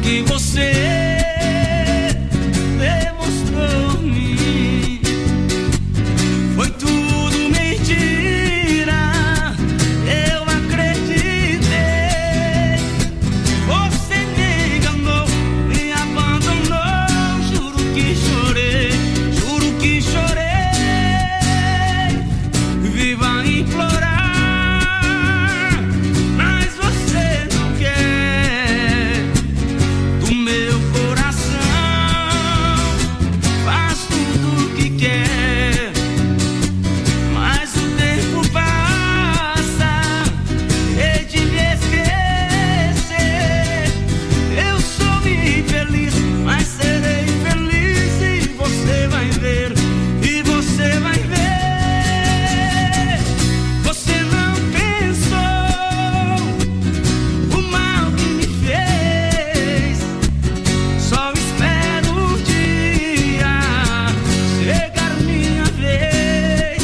que você demonstrou-me foi tudo mentira. Eu acreditei, você me enganou, me abandonou. Juro que chorei, viva a implorar, mas você não quer do meu coração. Faz tudo o que quer, mas o tempo passa, hei de me esquecer. Eu sou infeliz, mas serei feliz e você vai ver, e você vai ver. Você não pensou o mal que me fez. Só espero um dia chegar minha vez.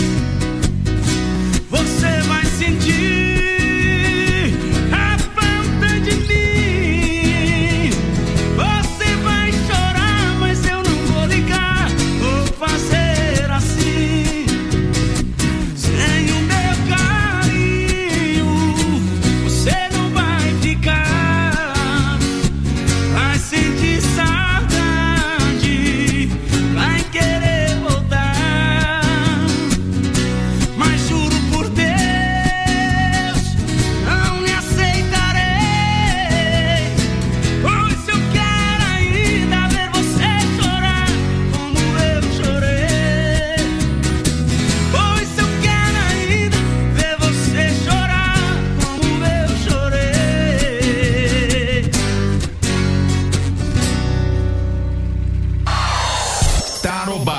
Você vai sentir a falta de mim. Você vai chorar, mas eu não vou ligar. Vou fazer assim. Sem o meu carinho, você não vai ficar. Vai sentir saudade, vai querer voltar. Mas juro por Deus, não me aceitarei. Pois eu quero ainda ver você chorar como eu chorei. Pois eu quero ainda ver você chorar como eu chorei. Tarobá.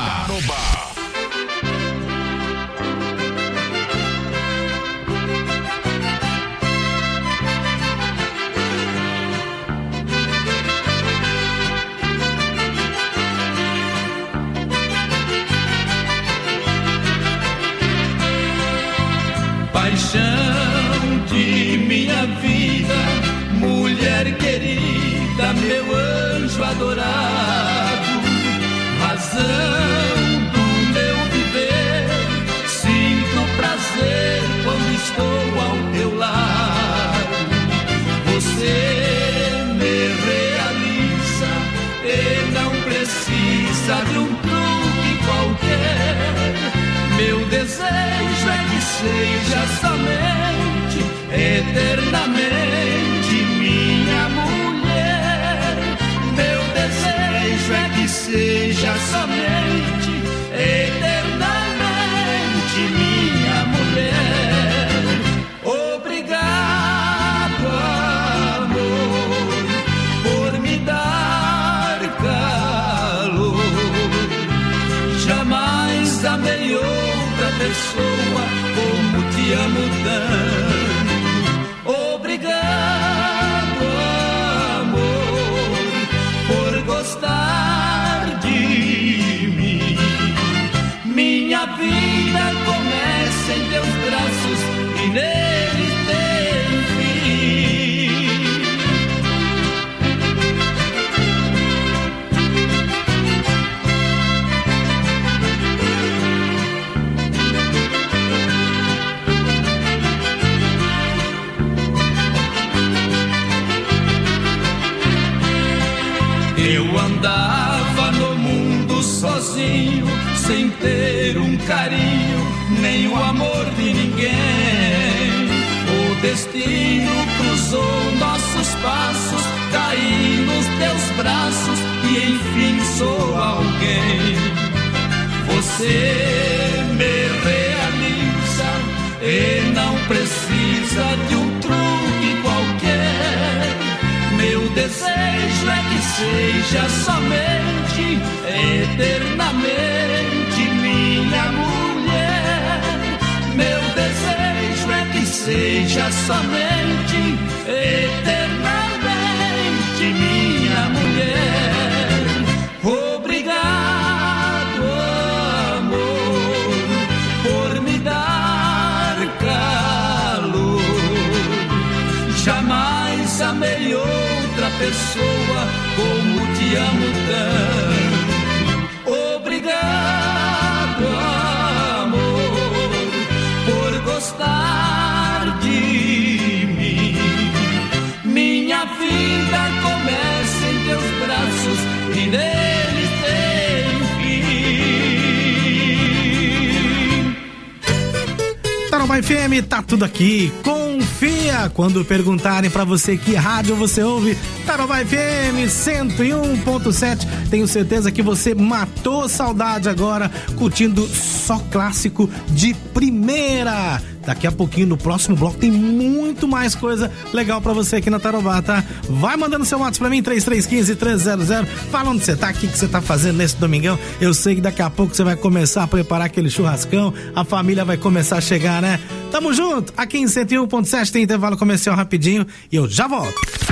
Paixão de minha vida, mulher querida, meu anjo adorado, razão do meu viver. Sinto prazer quando estou ao teu lado. Você me realiza e não precisa de um truque qualquer. Meu desejo é que seja somente, eternamente minha mulher. Meu desejo é que seja somente, eternamente minha mulher. Obrigado, amor, por me dar calor. Jamais amei outra pessoa como te amo tanto. Obrigado, amor, por gostar de mim. Minha vida começa em teus braços e neles tem fim. Eu andava no mundo sozinho, sem ter um carinho, nem o amor de ninguém. O destino cruzou nossos passos, caí nos teus braços e enfim sou alguém. Você me realiza e não precisa de um truque qualquer. Meu desejo é que seja somente, eternamente minha mulher. Meu desejo é que seja somente, eternamente minha mulher. Obrigado, amor, por me dar calor. Jamais amei outra pessoa como te amo tanto. Obrigado, amor, por gostar de mim. Minha vida começa em teus braços e neles tem fim. Tarobá FM, tá tudo aqui. Confia quando perguntarem pra você que rádio você ouve. Tarobá FM 101.7. Tenho certeza que você matou saudade agora, curtindo só clássico de primeira. Daqui a pouquinho, no próximo bloco, tem muito mais coisa legal pra você aqui na Tarobá, tá? Vai mandando seu WhatsApp pra mim, 3315-300. Fala onde você tá, o que você tá fazendo nesse domingão. Eu sei que daqui a pouco você vai começar a preparar aquele churrascão, a família vai começar a chegar, né? Tamo junto! Aqui em 101.7 tem intervalo comercial rapidinho e eu já volto.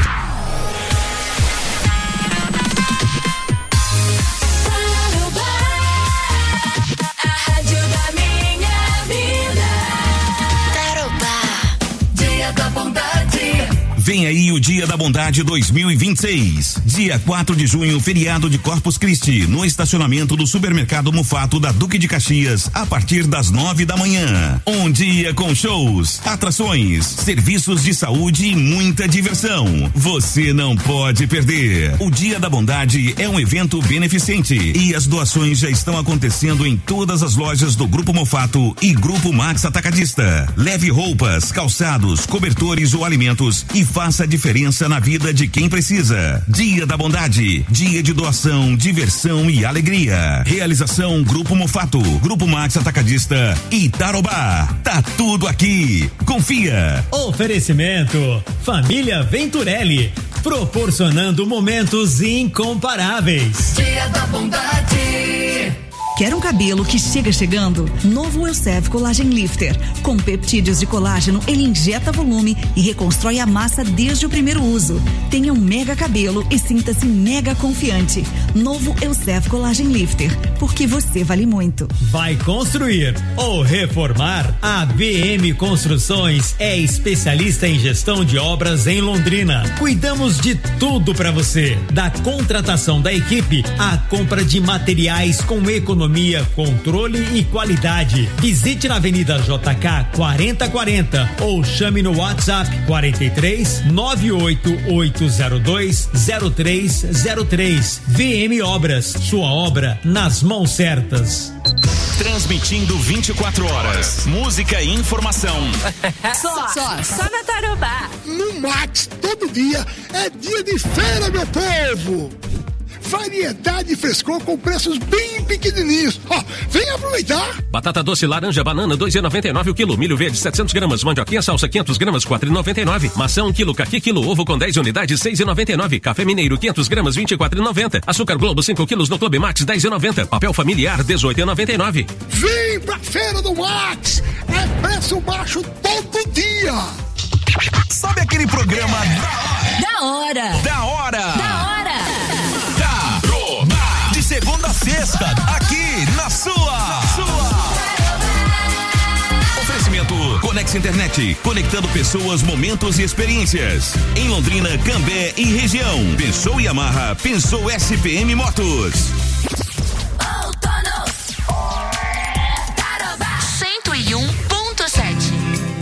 Vem aí o Dia da Bondade 2026. Dia 4 de junho, feriado de Corpus Christi, no estacionamento do Supermercado Mufato da Duque de Caxias, a partir das 9 da manhã. Um dia com shows, atrações, serviços de saúde e muita diversão. Você não pode perder. O Dia da Bondade é um evento beneficente e as doações já estão acontecendo em todas as lojas do Grupo Mufato e Grupo Max Atacadista. Leve roupas, calçados, cobertores ou alimentos e faça a diferença na vida de quem precisa. Dia da Bondade, dia de doação, diversão e alegria. Realização Grupo Mufato, Grupo Max Atacadista e Tarobá. Tá tudo aqui. Confia. Oferecimento Família Venturelli, proporcionando momentos incomparáveis. Dia da Bondade. Quer um cabelo que chega chegando? Novo Elseve Collagen Lifter. Com peptídeos de colágeno, ele injeta volume e reconstrói a massa desde o primeiro uso. Tenha um mega cabelo e sinta-se mega confiante. Novo Elseve Collagen Lifter, porque você vale muito. Vai construir ou reformar? A BM Construções é especialista em gestão de obras em Londrina. Cuidamos de tudo para você, da contratação da equipe à compra de materiais com economia, controle e qualidade. Visite na Avenida JK 4040 ou chame no WhatsApp 43 98802 0303. VM Obras, sua obra nas mãos certas. Transmitindo 24 horas. Música e informação. Só na Tarobá. No Max, todo dia é dia de feira, meu povo. Variedade e frescor com preços bem pequenininhos. Vem aproveitar. Batata doce, laranja, banana, 2,99 o quilo. Milho verde, 700 gramas. Mandioquinha, salsa, 500 gramas, 4,99. Maçã, 1 quilo. Caqui, quilo. Ovo com 10 unidades, 6,99. Café mineiro, 500 gramas, 24,90. Açúcar Globo, 5 quilos no Clube Max, 10,90. Papel familiar, 18,99. Vem pra feira do Max. É preço baixo todo dia. Sabe aquele programa Da hora. de segunda a sexta, aqui na sua. Oferecimento Conex Internet, conectando pessoas, momentos e experiências. Em Londrina, Cambé e região. Pensou Yamaha, pensou SPM Motos. 101.7.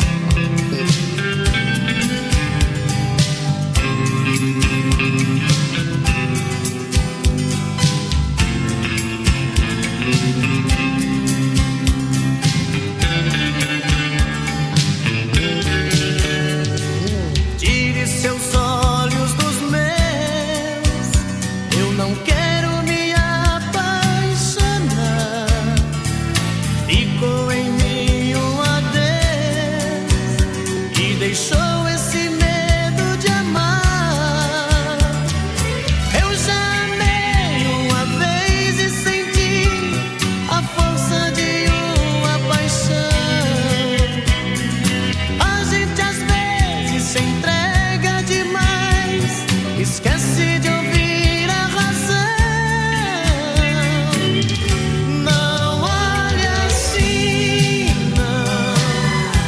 Tire seus olhos dos meus, eu não quero me apaixonar. Ficou em mim um adeus e deixou esse medo de amar. Eu já amei uma vez e senti a força de uma paixão. A gente às vezes se entrega demais, esquece de ouvir a razão. Não olhe assim, não.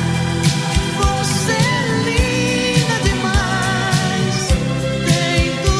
Você é linda demais, tem tudo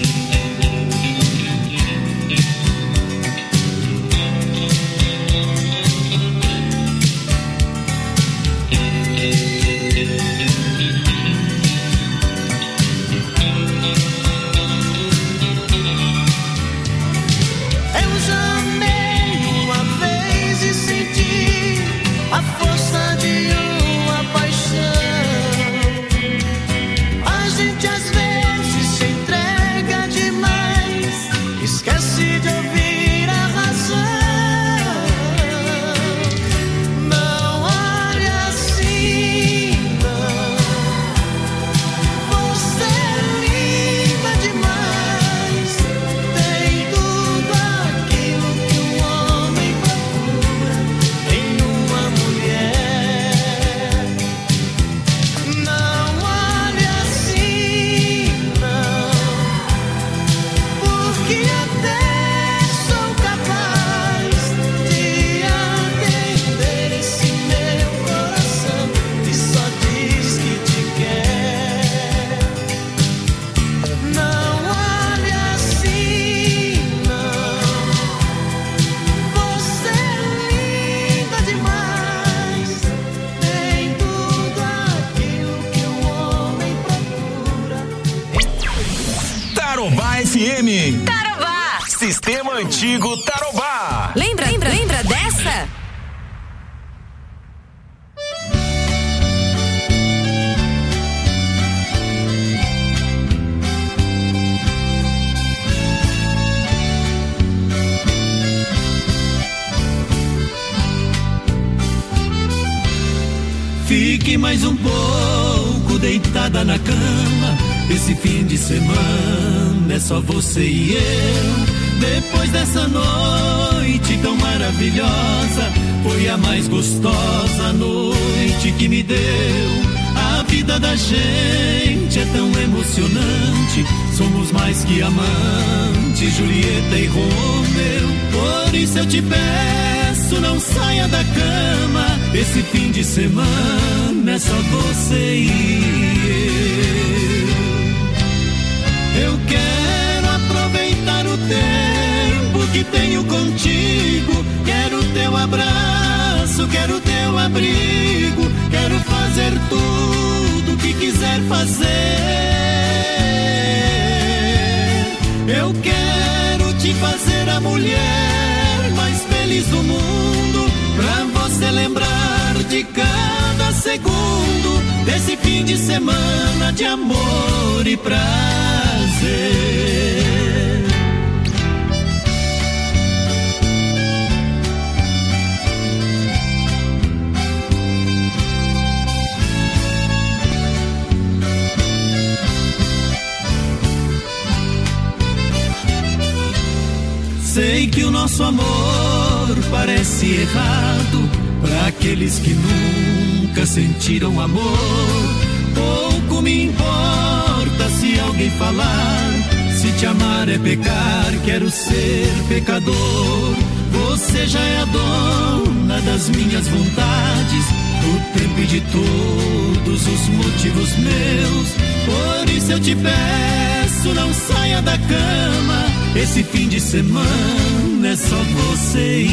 FM. Tarobá. Sistema Antigo Tarobá. Lembra dessa? Fique mais um pouco deitada na cama. Esse fim de semana é só você e eu. Depois dessa noite tão maravilhosa, foi a mais gostosa noite que me deu. A vida da gente é tão emocionante, somos mais que amantes, Julieta e Romeu. Por isso eu te peço, não saia da cama. Esse fim de semana é só você e eu quero aproveitar o tempo que tenho contigo. Quero teu abraço, quero teu abrigo. Quero fazer tudo que quiser fazer. Eu quero te fazer a mulher mais feliz do mundo, pra você lembrar de cada segundo desse fim de semana de amor e prazer. Sei que o nosso amor parece errado para aqueles que nunca sentiram amor. Pouco me importa se alguém falar, se te amar é pecar, quero ser pecador. Você já é a dona das minhas vontades, do tempo e de todos os motivos meus. Por isso eu te peço, não saia da cama. Esse fim de semana é só você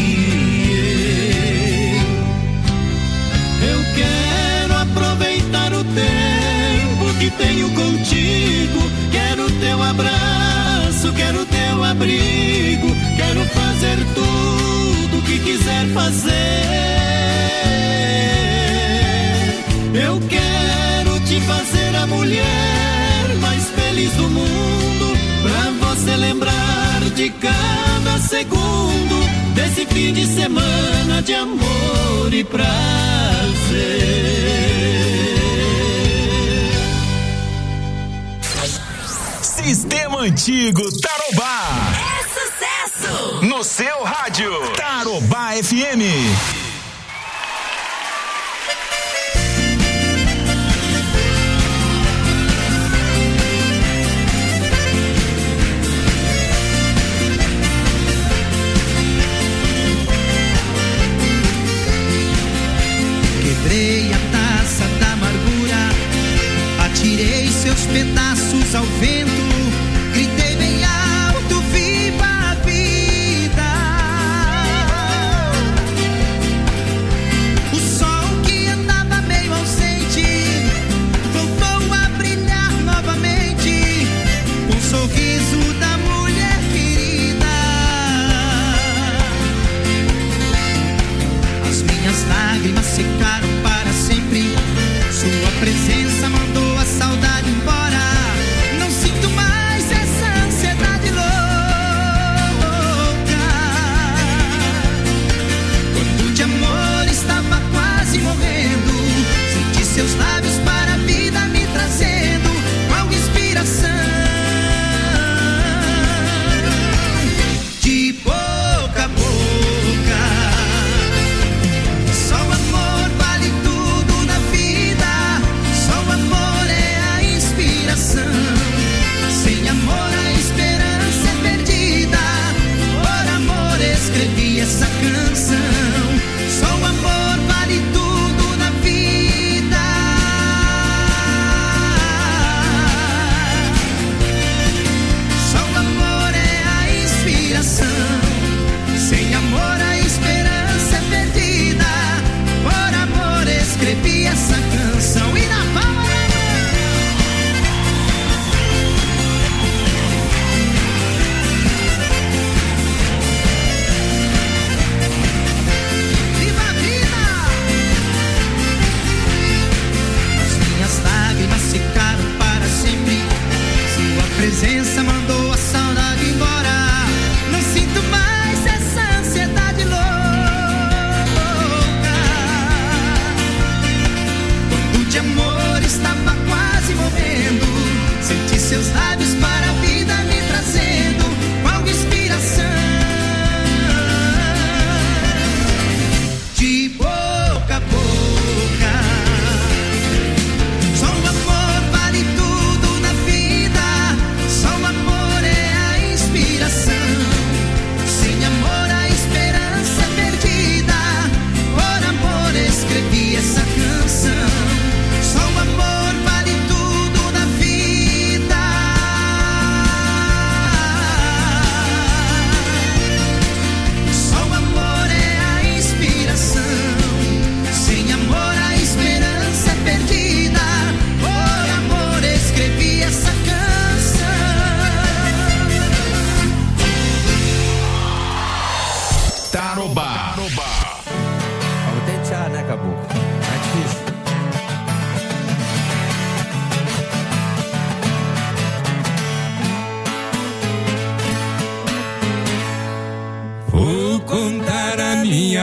e eu quero aproveitar o tempo que tenho contigo. Quero teu abraço, quero teu abrigo. Quero fazer tudo que quiser fazer. Eu quero te fazer a mulher mais feliz do mundo, pra você lembrar de cada segundo desse fim de semana de amor e prazer. Sistema Antigo Tarobá. É sucesso! No seu rádio. Tarobá FM. Quebrei a taça da amargura, atirei seus pedaços ao vento, gritei bem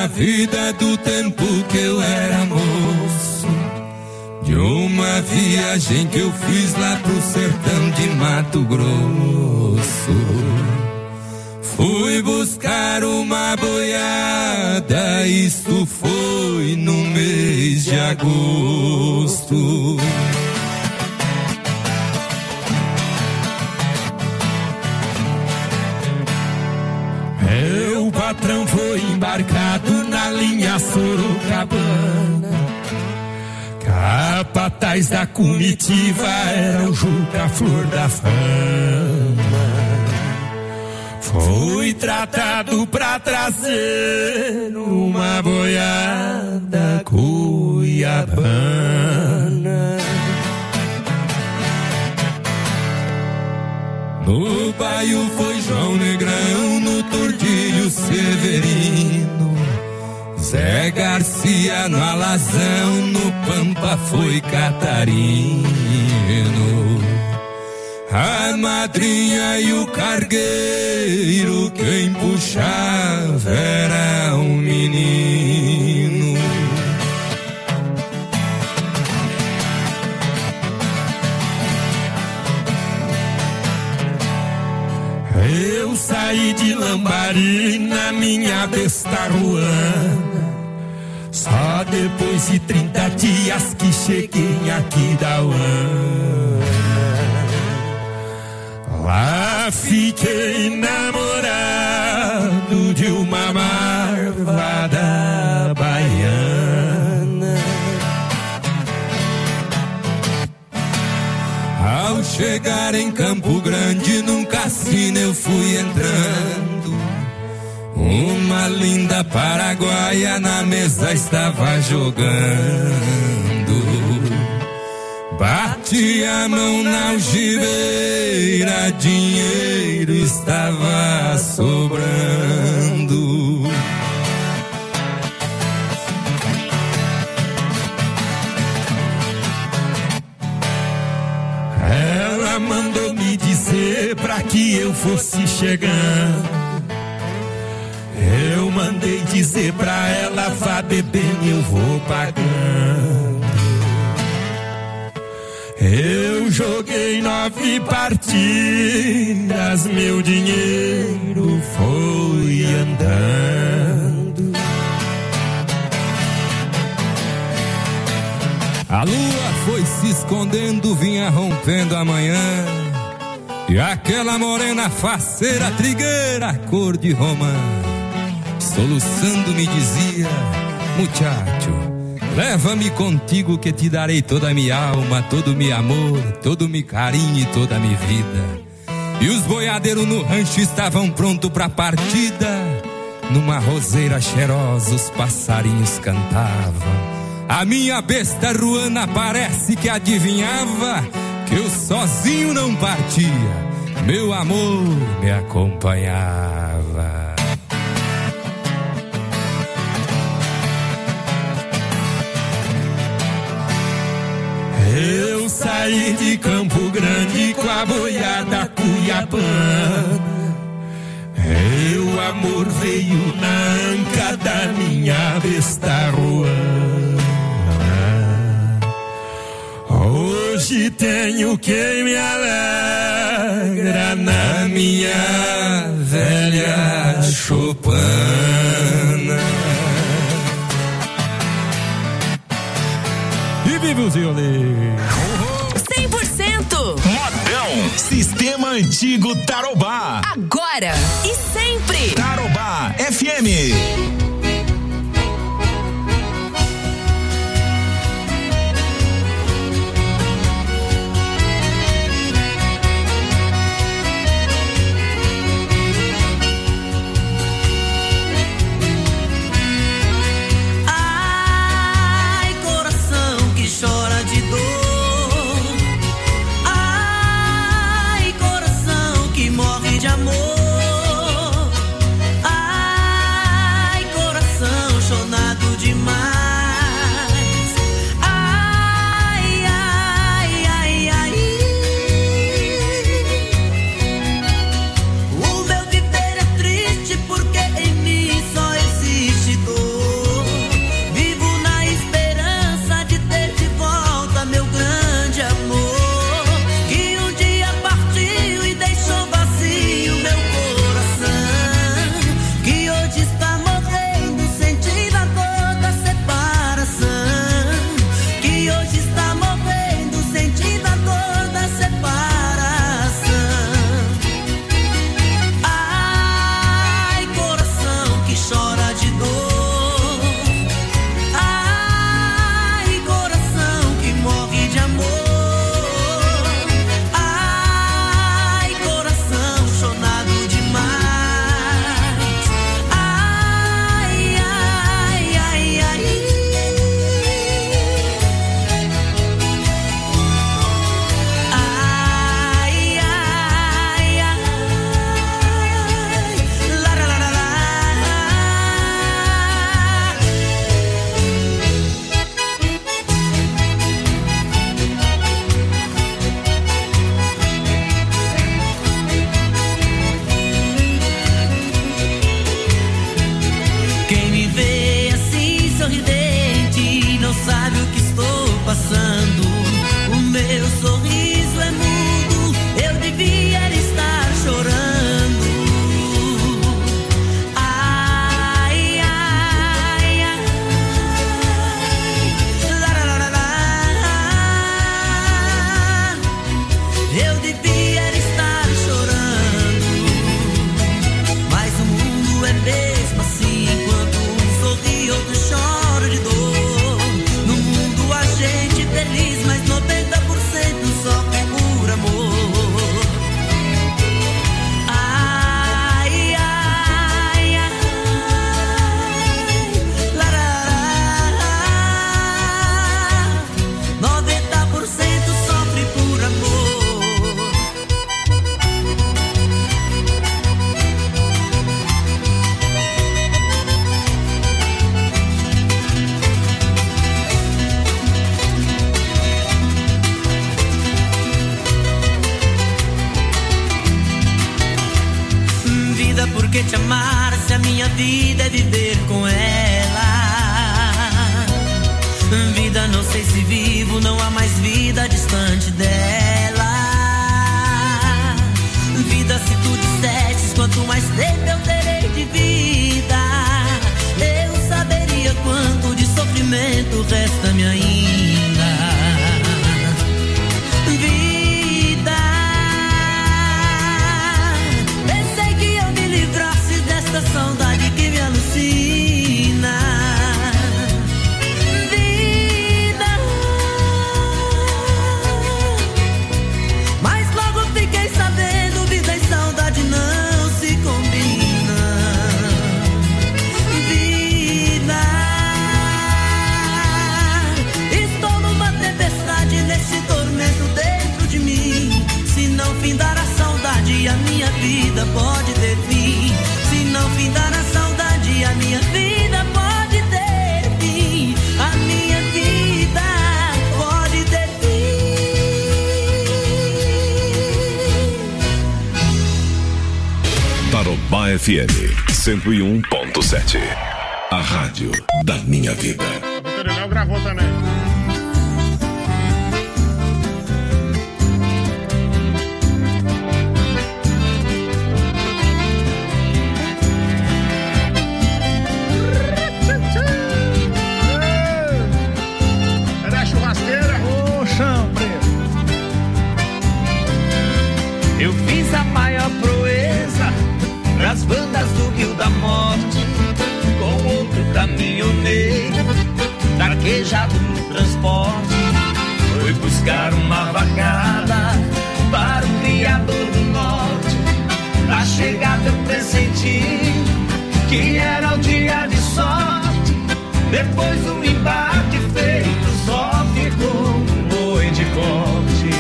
minha vida do tempo que eu era moço, de uma viagem que eu fiz lá pro sertão de Mato Grosso. Fui buscar uma boiada, isso foi no mês de agosto. Meu patrão foi embarcado na linha Sorocabana, capataz da comitiva era o Juca Flor da Fama. Fui tratado pra trazer uma boiada cuiabana. No baio foi João Negrão, no Tordilho Severino, Zé Garcia no Alazão, no Pampa foi Catarino. A madrinha e o cargueiro, quem puxava era um menino. Eu saí de Lambari na minha besta ruana, só depois de 30 dias que cheguei em Aquidauana. Lá fiquei namorado de uma marvada baiana. Ao chegar em Campo Grande, num cassino eu fui entrando. Uma linda paraguaia na mesa estava jogando. Bati a mão na algibeira, dinheiro estava sobrando. Ela mandou me dizer pra que eu fosse chegando. Eu mandei dizer pra ela, vá bebendo, eu vou pagando. Eu joguei 9 partidas, meu dinheiro foi andando. A lua foi se escondendo, vinha rompendo a manhã, e aquela morena faceira, trigueira, cor de romã, soluçando me dizia, muchacho, leva-me contigo que te darei toda a minha alma, todo o meu amor, todo o meu carinho e toda a minha vida. E os boiadeiros no rancho estavam prontos pra partida. Numa roseira cheirosa os passarinhos cantavam. A minha besta ruana parece que adivinhava que eu sozinho não partia, meu amor me acompanhava. Eu saí de Campo Grande com a boiada cuiabana. Meu amor veio na anca da minha besta ruana. Hoje tenho quem me alegra na minha velha choupana. E vive o violeiro. 100% Modão, Sistema Antigo Tarobá. agora e sempre. Tarobá FM. Chora de dor, ai, coração que morre de amor, ai, vida, por que te amar se a minha vida é viver com ela? Vida, não sei se vivo, não há mais vida distante dela. Vida, se tu dissesses quanto mais tempo eu terei de vida, eu saberia quanto de sofrimento resta-me ainda. Vida, pensei que eu me livrasse desta saudade que me alucina. Vida, mas logo fiquei sabendo, vida e saudade não se combinam. Vida, estou numa tempestade, nesse tormento dentro de mim. Se não findar a saudade, a minha vida pode ter fim. Se não findar a saudade, a minha vida pode ter fim. A minha vida pode ter fim. Tarobá FM 101.7. A rádio da minha vida. O Dr. Léo gravou também. Era a churrasqueira. Ô, chão preto. Eu fiz a maior proeza nas bandas do Rio da Morte, com outro caminhoneiro, traquejado no transporte. Foi buscar uma vacada para o criador do norte. Na chegada eu pressenti que era o dia de sorte. Depois do embate feito, só ficou um boi de corte.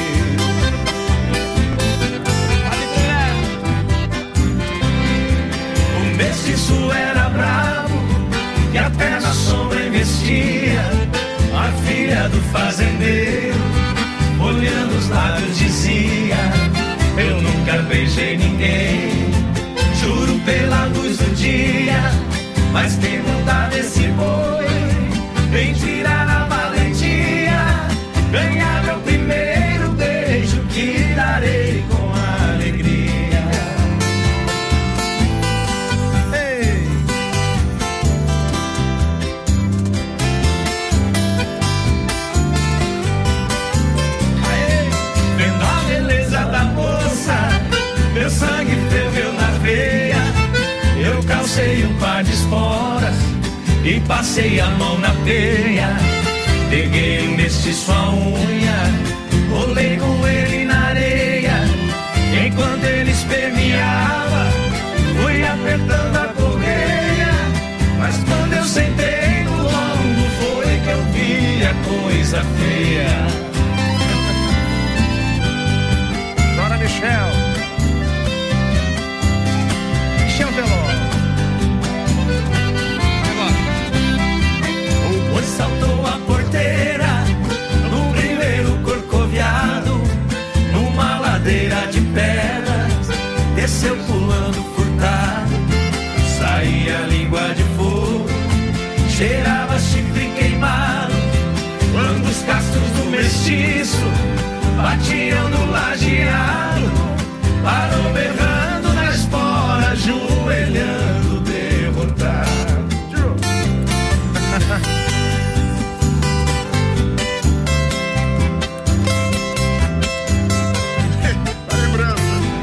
O mestiço era bravo, que até na sombra investia. A filha do fazendeiro, olhando os lábios, dizia: eu nunca beijei ninguém, juro pela luz do dia. Mas quem montar desse boi, vem tirar a valentia, ganhar meu primeiro beijo, que darei com alegria. Ei. Aê. Vendo a beleza da moça, meu sangue ferveu na veia. Eu calcei um par de esporas e passei a mão na peia. Peguei o mestiço a unha, rolei com ele na areia. Enquanto ele esperneava, fui apertando a correia. Mas quando eu sentei no lombo, foi que eu vi a coisa feia. Dona Michel. Michel Teló. O boi saltou a porteira no primeiro corcoviado, numa ladeira de pedras, desceu pulando furtado. Saía língua de fogo, cheirava chifre queimado. Quando os castros do mestiço batiam no lajeado, parou berrando na espora, ajoelhando derrotado. Tá lembrando?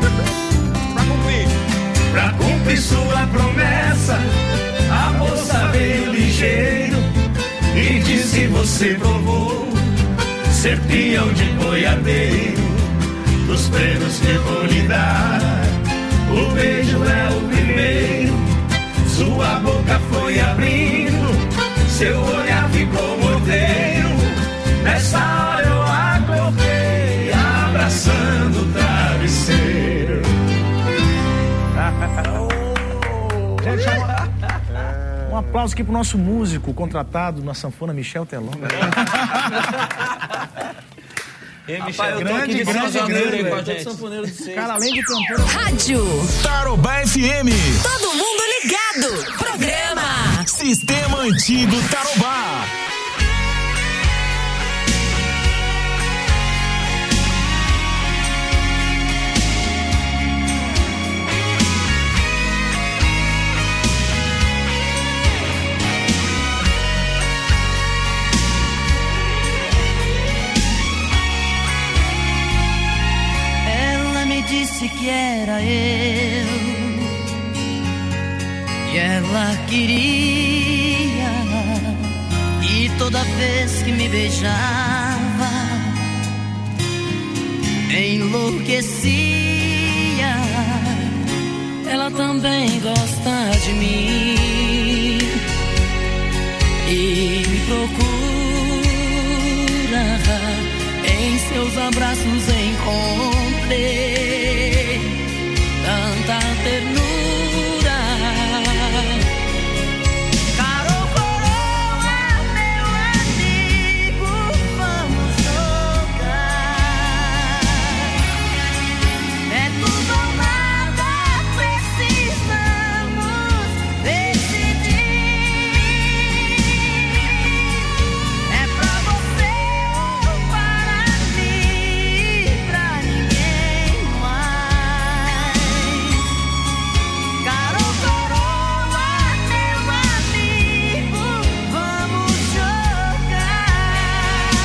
Pra cumprir sua promessa, a moça veio ligeiro e disse: você provou ser peão de boiadeiro. Dos prêmios que vou lhe dar, o beijo é o primeiro. Sua boca foi abrindo, seu olhar ficou morteiro. Nessa hora eu acordei, abraçando o travesseiro. Gente, um aplauso aqui pro nosso músico contratado na sanfona, Michel Teló. Rapaz, eu tô aqui de sanfoneiro com a gente. Sanfoneiro de seis. Cara, além de cantor... Rádio Tarobá FM. Todo mundo ligado. Programa Sistema Antigo Tarobá. Disse que era eu e ela queria, e toda vez que me beijava enlouquecia. Ela também gosta de mim e me procura. Em seus abraços encontrei tanta ternura. Carol Coroa, meu amigo, vamos jogar. É tudo ou nada, precisamos decidir. É pra você ou para mim, pra ninguém mais. Carol Coroa, meu amigo, vamos jogar.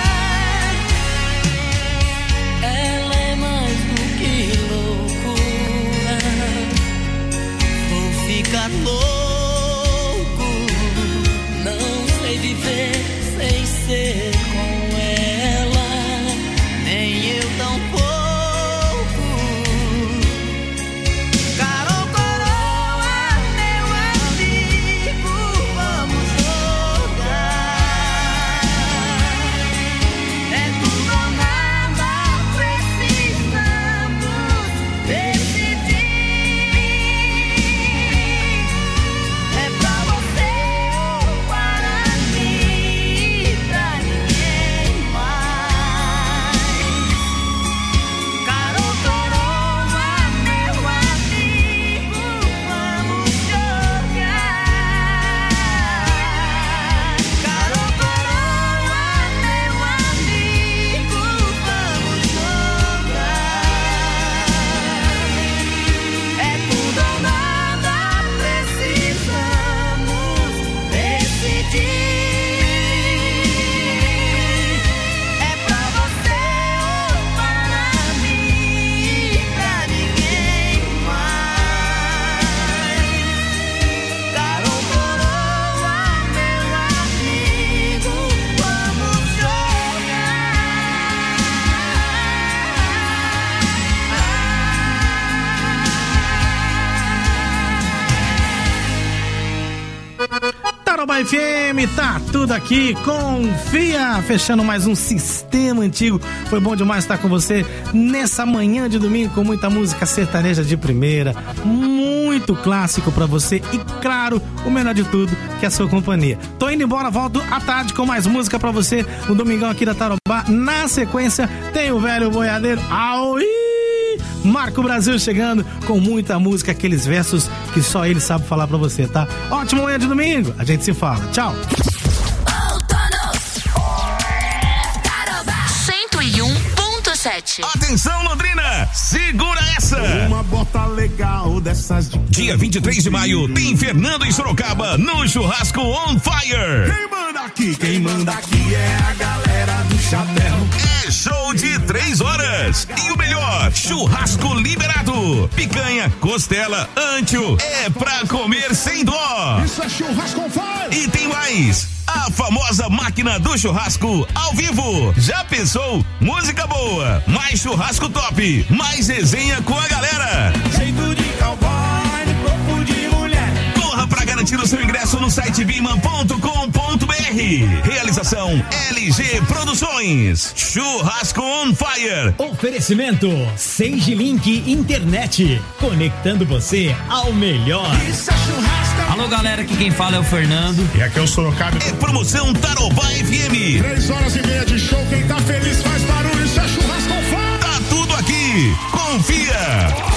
Ela é mais do que loucura, vou ficar louco, não sei viver sem ser com ela, nem eu tampouco. Carol Coroa, meu amigo, vamos jogar. É tudo ou nada, precisamos decidir. É pra você ou para mim, pra ninguém mais. Carol Coroa, meu amigo, vamos jogar. Carol Coroa, meu amigo, vamos jogar. É tudo ou nada, precisamos decidir. É pra você ou para mim, pra ninguém mais. Carol Coroa, meu amigo, vamos Tarobá FM, tá tudo aqui, confia, fechando mais um Sistema Antigo. Foi bom demais estar com você nessa manhã de domingo com muita música sertaneja de primeira, muito clássico pra você e claro, o melhor de tudo, que é a sua companhia. Tô indo embora, volto à tarde com mais música pra você, no domingão aqui da Tarobá. Na sequência tem o velho boiadeiro Aoi! Marco Brasil chegando com muita música, aqueles versos que só ele sabe falar pra você, tá? Ótimo manhã de domingo, a gente se fala, tchau. 101.7. Atenção, Londrina, segura essa! Uma bota legal dessas de... Dia 23 de maio tem Fernando em Sorocaba no Churrasco On Fire. Quem manda aqui é a galera do chapéu. É show de 3 horas. E o melhor, churrasco liberado. Picanha, costela, antio. É pra comer sem dó. Isso é churrasco on fire. E tem mais. A famosa máquina do churrasco ao vivo. Já pensou? Música boa, mais churrasco top, mais resenha com a galera. Jeito de cowboy, corpo de mulher. Corra pra garantir o seu ingresso no site biman.com.br. Realização LG Produções. Churrasco on Fire. Oferecimento Sage Link Internet, conectando você ao melhor. Isso é churrasco. Alô, galera, aqui quem fala é o Fernando. E aqui é o Sorocaba. É promoção Tarobá FM. 3 horas e meia de show, quem tá feliz faz barulho. aqui. Confia!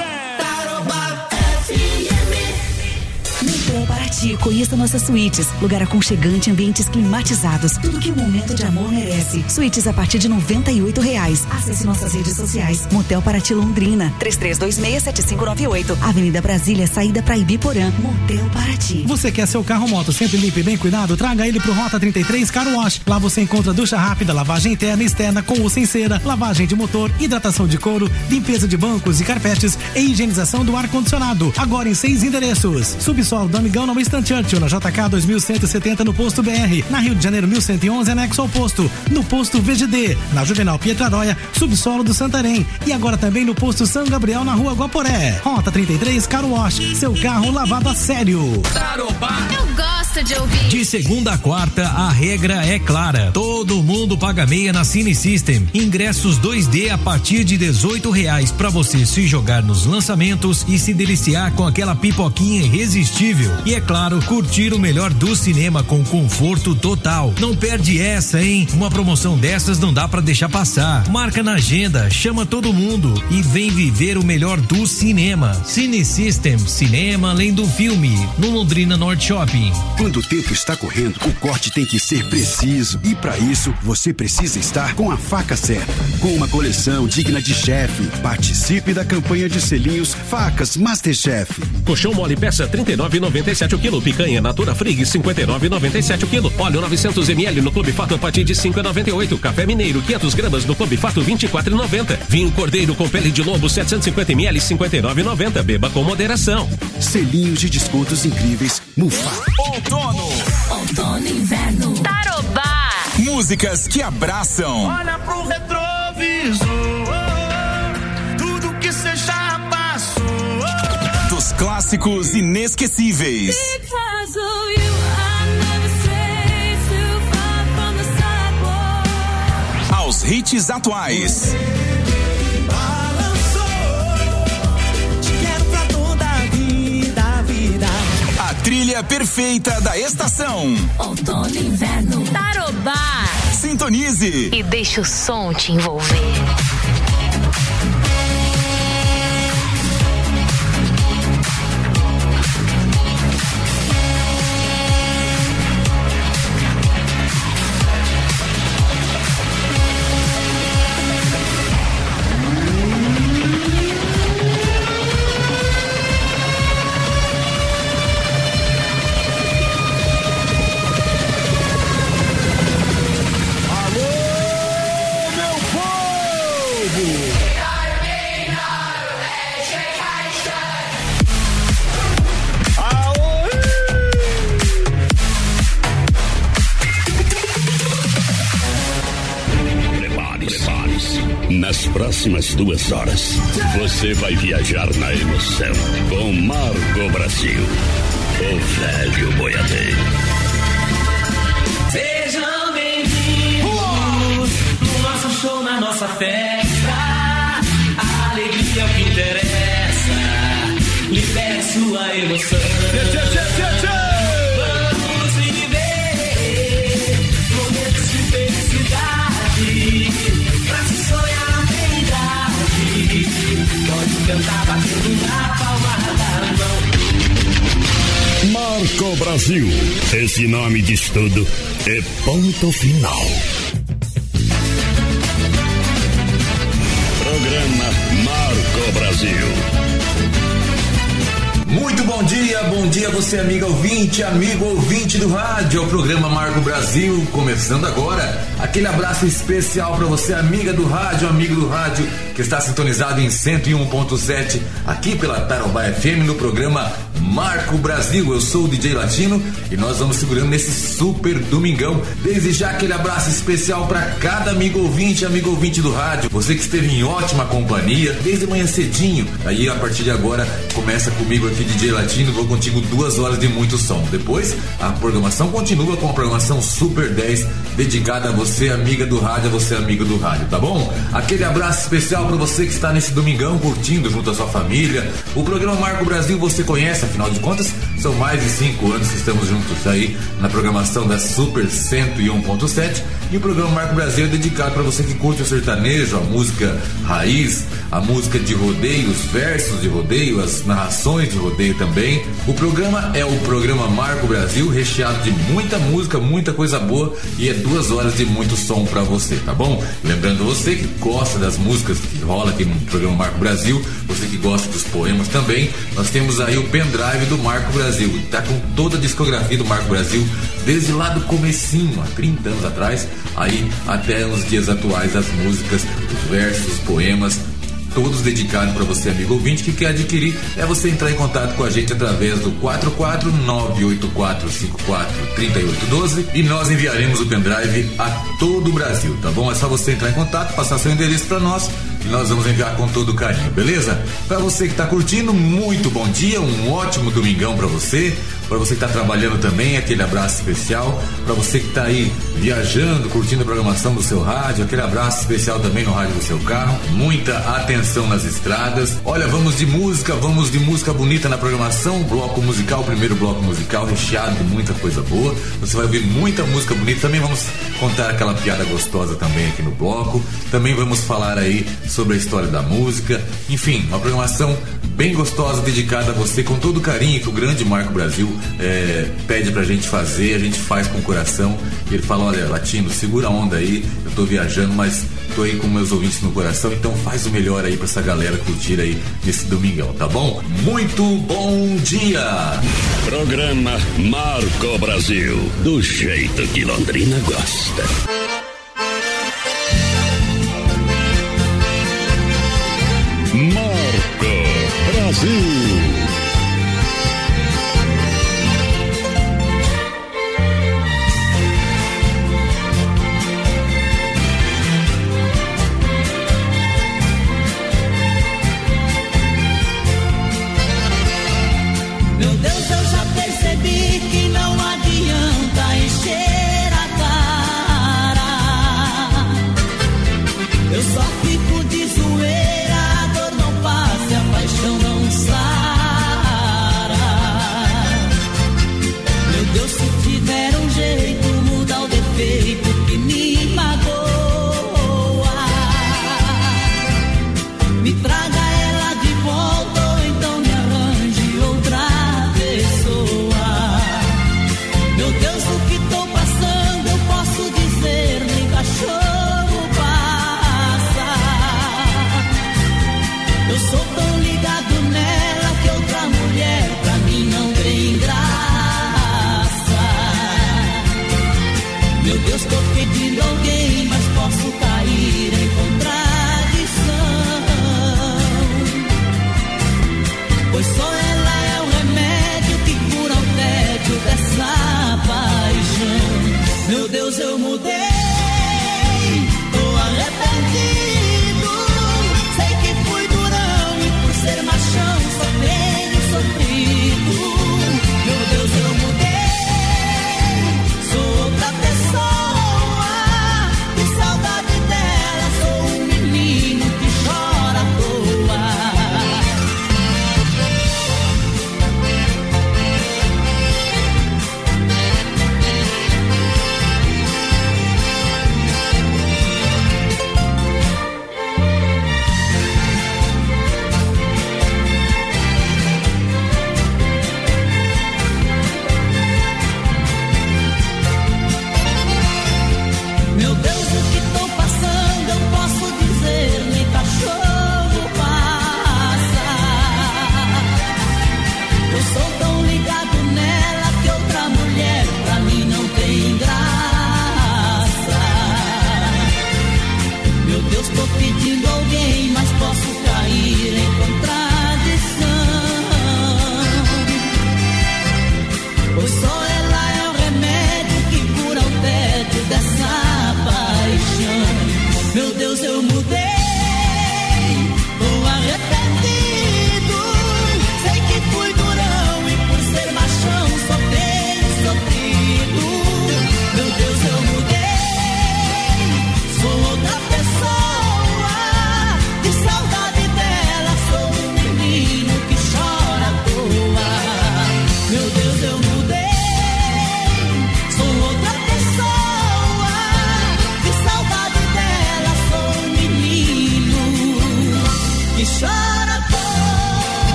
Paraty, conheça nossas suítes, lugar aconchegante, ambientes climatizados, tudo que um momento de amor merece. Suítes a partir de R$98. Acesse nossas redes sociais. Motel Paraty Londrina, 33267598, Avenida Brasília, saída para Ibiporã. Motel Paraty. Você quer seu carro moto sempre limpo e bem cuidado? Traga ele pro Rota 33 Car Wash. Lá você encontra ducha rápida, lavagem interna e externa com ou sem cera, lavagem de motor, hidratação de couro, limpeza de bancos e carpetes e higienização do ar-condicionado. Agora em 6 endereços. Subsolo do Amigão, no Winston Churchill, na JK 2170 no posto BR, na Rio de Janeiro 1111 anexo ao posto, no posto VGD, na Juvenal Pietraróia, subsolo do Santarém e agora também no posto São Gabriel na Rua Guaporé. Rota 33 Car Wash, seu carro lavado a sério. Tarobá. Eu gosto de ouvir. De segunda a quarta, a regra é clara. Todo mundo paga meia na Cine System. Ingressos 2D a partir de R$18 para você se jogar nos lançamentos e se deliciar com aquela pipoquinha irresistível. E é claro, curtir o melhor do cinema com conforto total. Não perde essa, hein? Uma promoção dessas não dá pra deixar passar. Marca na agenda, chama todo mundo e vem viver o melhor do cinema. Cine System, cinema além do filme, no Londrina Norte Shopping. Quando o tempo está correndo, o corte tem que ser preciso e para isso você precisa estar com a faca certa. Com uma coleção digna de chefe, participe da campanha de selinhos Facas Masterchef. Colchão mole peça 39,97 o quilo. Picanha Natura Frig 59,97 o quilo. Óleo 900 ml no Clube Fato a partir de 5,98. Café Mineiro 500 gramas no Clube Fato 24,90. Vinho Cordeiro com pele de lobo 750 ml 59,90. Beba com moderação. Selinhos de descontos incríveis. Mufato. Outono e inverno. Tarobá. Músicas que abraçam. Olha pro retrovisor, tudo que cê já passou. Dos clássicos inesquecíveis. Aos hits atuais. A trilha perfeita da estação. Outono e inverno. Tarobá. Sintonize. E deixa o som te envolver. Nas próximas 2 horas, você vai viajar na emoção com Marco Brasil, o velho boiadeiro. Sejam bem-vindos no nosso show, na nossa festa. A alegria é o que interessa. Libere sua emoção. Vamos viver momentos de felicidade. Pra se sonhar na realidade. Pode cantar batendo na palma da mão. Marco Brasil, esse nome diz tudo, é ponto final. Programa Marco Brasil. Muito bom dia você amigo ouvinte do rádio, é o programa Marco Brasil, começando agora, aquele abraço especial para você amiga do rádio, amigo do rádio, que está sintonizado em 101.7, aqui pela Tarobá FM, no programa Marco Brasil. Eu sou o DJ Latino e nós vamos segurando nesse super domingão. Desde já aquele abraço especial para cada amigo ouvinte do rádio, você que esteve em ótima companhia desde manhã cedinho. Aí a partir de agora começa comigo aqui, DJ Latino, vou contigo 2 horas de muito som. Depois a programação continua com a programação Super 10 dedicada a você amiga do rádio, a você amigo do rádio, tá bom? Aquele abraço especial para você que está nesse domingão curtindo junto à sua família. O programa Marco Brasil você conhece, afinal de contas são mais de 5 anos que estamos juntos aí na programação da Super 101.7, e o programa Marco Brasil é dedicado para você que curte o sertanejo, a música raiz, a música de rodeio, os versos de rodeio, as narrações de rodeio também. O programa é o programa Marco Brasil, recheado de muita música, muita coisa boa, e é 2 horas de muito som pra você, tá bom? Lembrando você que gosta das músicas que rola aqui no programa Marco Brasil, você que gosta dos poemas também, nós temos aí o pendrive do Marco Brasil, tá com toda a discografia do Marco Brasil, desde lá do comecinho, há 30 anos atrás, aí até nos dias atuais, as músicas, os versos, os poemas, todos dedicados para você, amigo ouvinte, que quer adquirir. É você entrar em contato com a gente através do 44984543812 e nós enviaremos o pendrive a todo o Brasil, tá bom? É só você entrar em contato, passar seu endereço para nós e nós vamos enviar com todo carinho, beleza? Para você que tá curtindo, muito bom dia, um ótimo domingão para você. Para você que está trabalhando também, aquele abraço especial. Para você que está aí viajando, curtindo a programação do seu rádio, aquele abraço especial também no rádio do seu carro. Muita atenção nas estradas. Olha, vamos de música bonita na programação. Bloco musical, primeiro bloco musical, recheado de muita coisa boa. Você vai ouvir muita música bonita. Também vamos contar aquela piada gostosa também aqui no bloco. Também vamos falar aí sobre a história da música. Enfim, uma programação bem gostosa, dedicada a você, com todo o carinho que o grande Marco Brasil pede pra gente fazer, a gente faz com o coração. E ele fala: olha, Latino, segura a onda aí, eu tô viajando, mas tô aí com meus ouvintes no coração, então faz o melhor aí pra essa galera curtir aí nesse domingão, tá bom? Muito bom dia! Programa Marco Brasil, do jeito que Londrina gosta. Marco Brasil. Meu Deus, eu já percebi que não adianta encher a cara. Eu só fico de zoeira, a dor não passa, a paixão não sara. Meu Deus, se tiver um jeito, muda o defeito que me magoa. Me traga ela de volta, ou então me arranje outra pessoa. Meu Deus, o que tô passando, eu posso dizer, nem cachorro passa.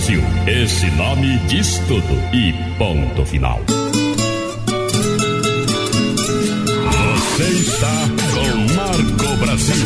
Brasil. Esse nome diz tudo e ponto final. Você está com Marco Brasil.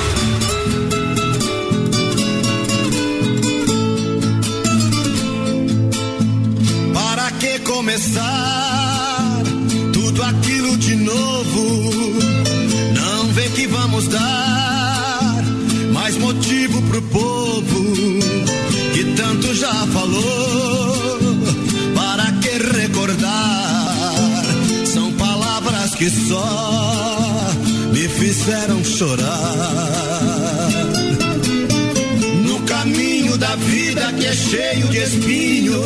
Para que começar tudo aquilo de novo? Não vê que vamos dar mais motivo pro povo que tanto já falou. Para que recordar? São palavras que só me fizeram chorar. No caminho da vida que é cheio de espinhos,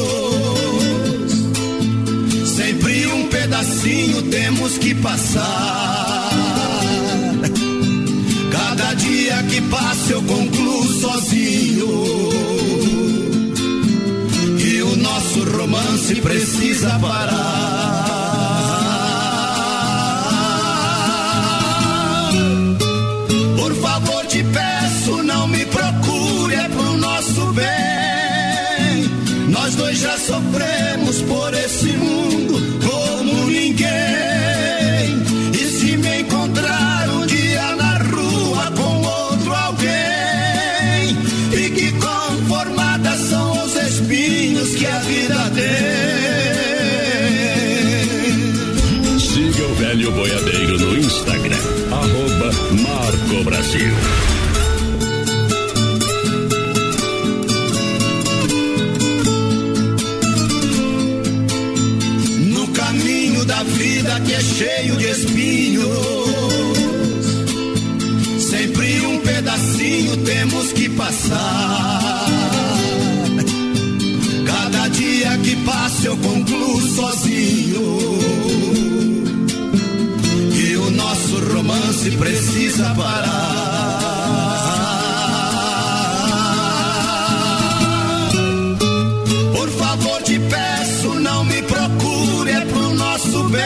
sempre um pedacinho temos que passar. Cada dia que passa eu concluo sozinho que o nosso romance precisa parar. Por favor te peço, não me procure, é pro nosso bem. Nós dois já sofremos por esse mundo como ninguém. E se me encontrar um dia na rua com outro alguém, fique conformada, são os espinhos que a vida tem. Siga o velho boiadeiro no Instagram, @MarcoBrasil. Da vida que é cheio de espinhos, sempre um pedacinho temos que passar. Cada dia que passa eu concluo sozinho que o nosso romance precisa parar. Por favor te peço, não me procure, é pro nosso bem.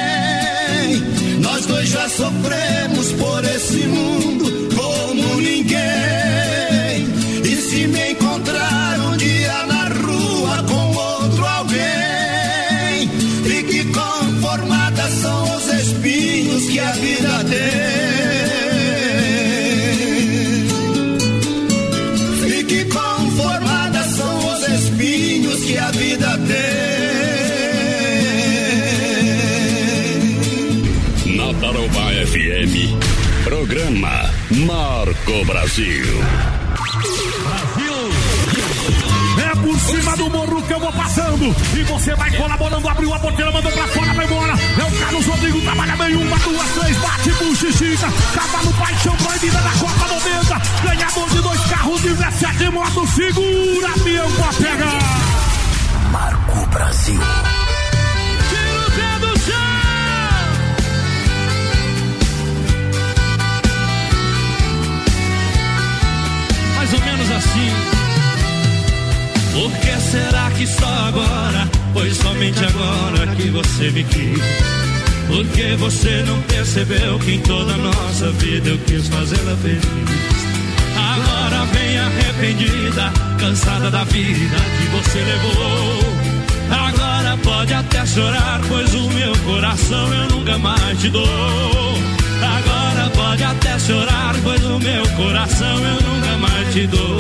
Nós dois já sofremos por esse mundo como ninguém. E se me encontrar um dia na rua com outro alguém, fique conformada, são os espinhos que a vida tem. Fique conformada, são os espinhos que a vida tem. Tarobá FM, programa Marco Brasil. É por cima do morro que eu vou passando e você vai colaborando, abriu a porteira, mandou pra fora, vai embora. É o Carlos Rodrigo, trabalha bem, 1, 2, 3, bate, puxa e chica. Cavalo paixão proibida da Copa 90, ganhador de 2 carros, 17 motos, segura, peão pra pegar. Marco Brasil. Tira o pé do chão. Mais ou menos assim. Por que será que só agora, pois somente agora que você me quis? Por que você não percebeu que em toda a nossa vida eu quis fazê-la feliz? Agora vem arrependida, cansada da vida que você levou. Agora pode até chorar, pois o meu coração eu nunca mais te dou. Agora pode até chorar, pois o meu coração eu nunca mais te dou.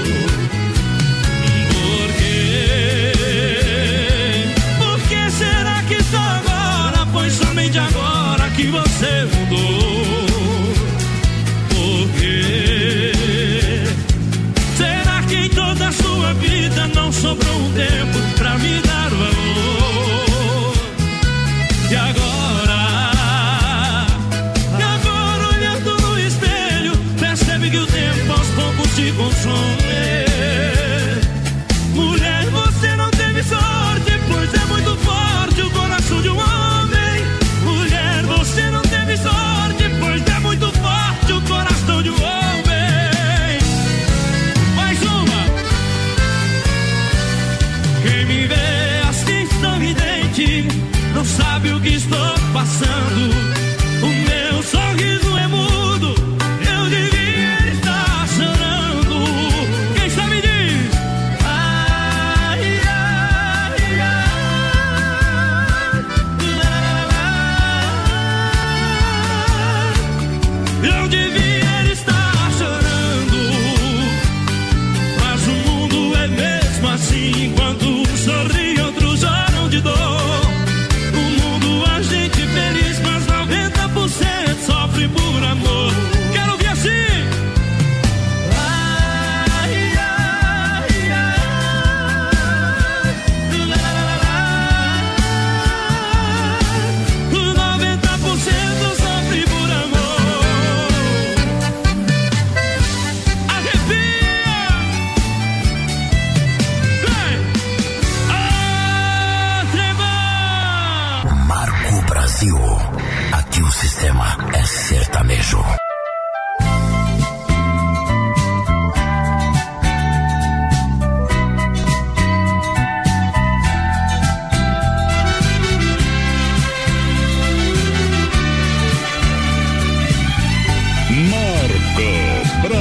Por quê? Por que será que só agora, pois somente agora que você mudou? Por quê? Será que em toda a sua vida não sobrou um tempo pra me dar valor? E agora olhando no espelho, percebe que o tempo aos poucos te consome. Mulher, você não teve sorte, pois é muito forte o coração de um homem. Mulher, você não teve sorte, pois é muito forte o coração de um homem. Mais uma.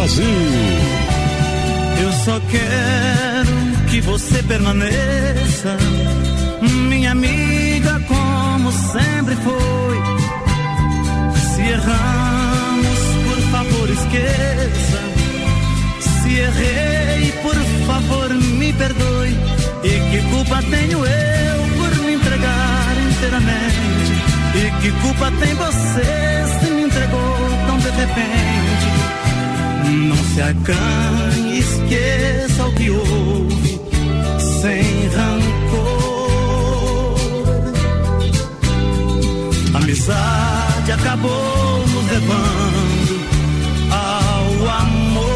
Brasil. Eu só quero que você permaneça, minha amiga, como sempre foi. Se erramos, por favor, esqueça. Se errei, por favor, me perdoe. E que culpa tenho eu por me entregar inteiramente? E que culpa tem você se me entregou tão de repente? Não se acanhe, esqueça o que houve, sem rancor. A amizade acabou nos levando ao amor.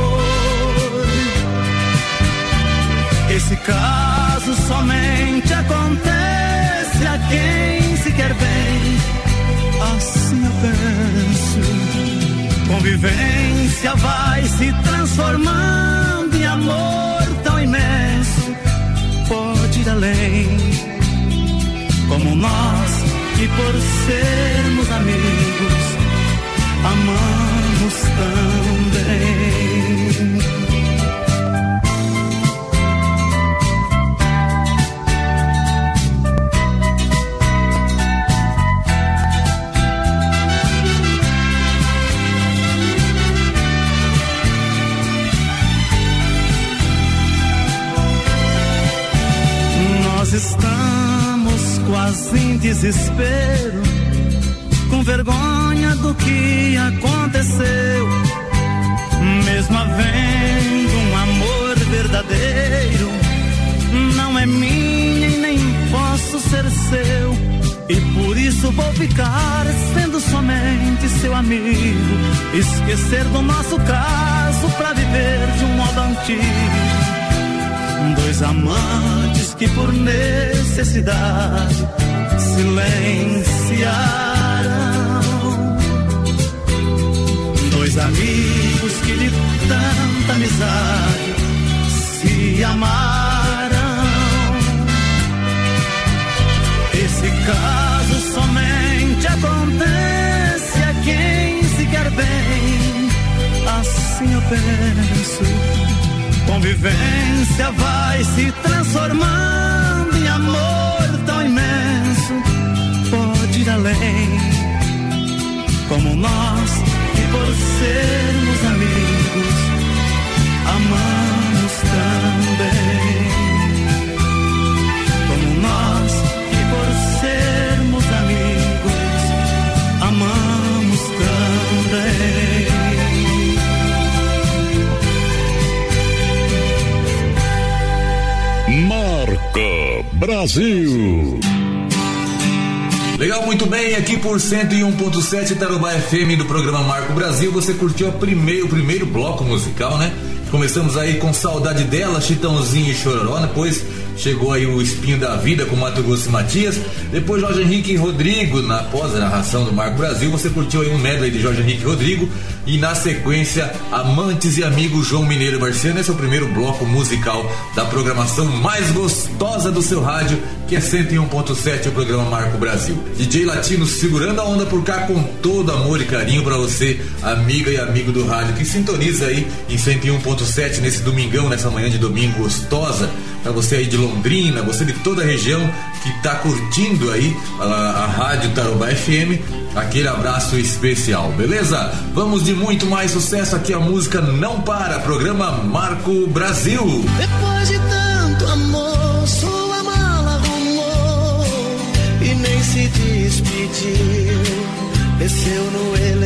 Esse caso somente acontece a quem se quer bem, assim eu penso. Convivência vai se transformando em amor tão imenso, pode ir além. Como nós, que por sermos amigos, amamos também. Estamos quase em desespero, com vergonha do que aconteceu. Mesmo havendo um amor verdadeiro, não é minha e nem posso ser seu. E por isso vou ficar sendo somente seu amigo, esquecer do nosso caso pra viver de um modo antigo. Dois amantes que por necessidade silenciaram, dois amigos que de tanta amizade se amaram. Esse caso somente acontece a quem se quer bem, assim eu penso. Convivência vai se transformando em amor tão imenso, pode ir além. Como nós, que por sermos amigos, amamos também. Como nós, que por sermos amigos, amamos também. Marca Brasil. Legal, muito bem, aqui por 101.7 Tarobá FM do programa Marco Brasil, você curtiu o primeiro bloco musical, né? Começamos aí com Saudade Dela, Chitãozinho e Chororó, depois chegou aí o Espinho da Vida com Mato Grosso e Matias, depois Jorge Henrique e Rodrigo, na pós-narração do Marco Brasil, você curtiu aí um medley de Jorge Henrique e Rodrigo, e na sequência Amantes e Amigos João Mineiro e Marciano. Esse é o primeiro bloco musical da programação mais gostosa do seu rádio, que é 101.7, o programa Marco Brasil. DJ Latino segurando a onda por cá com todo amor e carinho pra você, amiga e amigo do rádio, que sintoniza aí em 101.7 nesse domingão, nessa manhã de domingo gostosa, pra você aí de Londrina, você de toda a região que tá curtindo aí a rádio Tarobá FM, aquele abraço especial, beleza? Vamos de muito mais sucesso aqui, a música Não Para, programa Marco Brasil. Depois de tanto amor, sua mala arrumou e nem se despediu, desceu no elevador